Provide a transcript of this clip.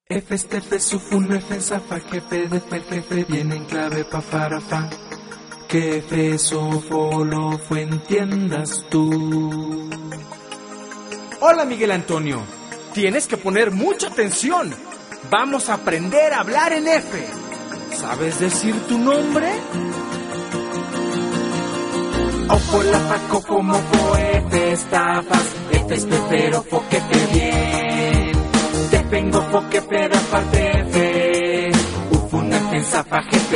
F este F sufun F zafa jefe de fer jefe viene en clave pa farafa. Que F sofo lo fue entiendas tú. Hola Miguel Antonio, tienes que poner mucha atención. Vamos a aprender a hablar en F. ¿Sabes decir tu nombre? Ofo la faco como fo F estafas. F es pero fo que te bien. Te vengo fo que pero aparte F. Ufuna F zafa jefe.